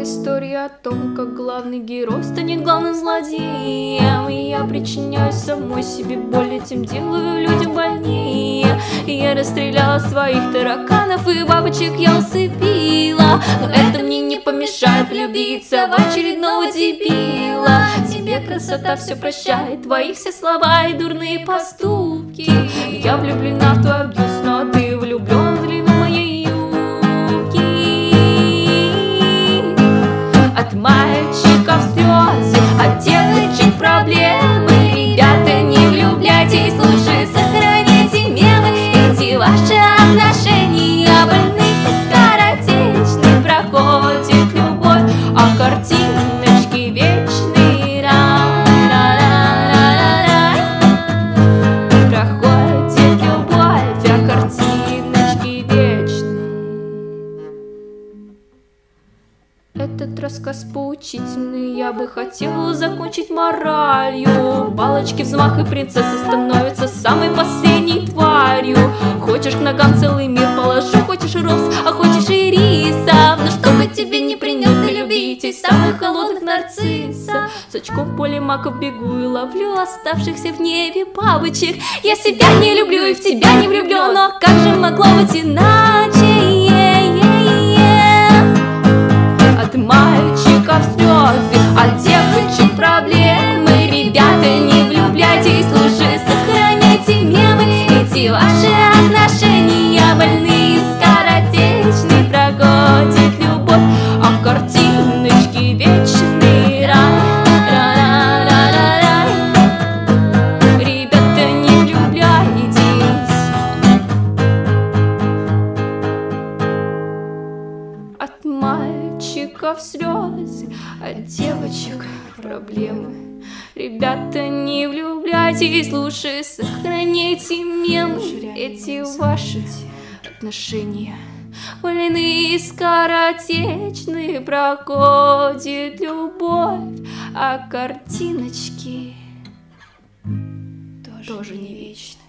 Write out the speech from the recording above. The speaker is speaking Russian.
История о том, как главный герой станет главным злодеем. И я причиняю самой себе боль, этим делаю людям больнее. И я расстреляла своих тараканов, и бабочек я усыпила. Но это мне не помешает влюбиться в очередного дебила. Тебе красота все прощает, твои все слова и дурные поступки. Я влюблена в твой абьюз, но ты влюблен в длину моей юбки. От мальчиков слезы, от девочек проблемы. Ребята, не влюбляйтесь, лучше сохраняйте мемы. Эти ваши отношения больны и скоротечны. Проходит любовь, а картиночки вечные. Проходит любовь, а картиночки вечные. Этот рассказ поучительный, я бы хотела закончить моралью. Палочки взмах, и принцесса становится самой последней тварью. Хочешь, к ногам целый мир положу, хочешь роз, а хочешь и рисов. Но чтобы тебе не принес, ты любите самых холодных нарциссов. С очком в поле маков бегу и ловлю оставшихся в небе бабочек. Я себя не люблю и в тебя не влюблен, но как же могло быть иначе? От мальчиков слезы, от девочек проблемы. Ребята, не влюбляйтесь, лучше сохраняйте мемы. Эти ваши отношения больны и скоротечны. Проходит любовь, а картиночки вечные. Ребята, не влюбляйтесь. От мальчиков слезы, от девочек проблемы. Ребята, не влюбляйтесь, лучше сохраняйте мемы. Эти ваши отношения больны и скоротечны. Проходит любовь, а картиночки тоже не вечны.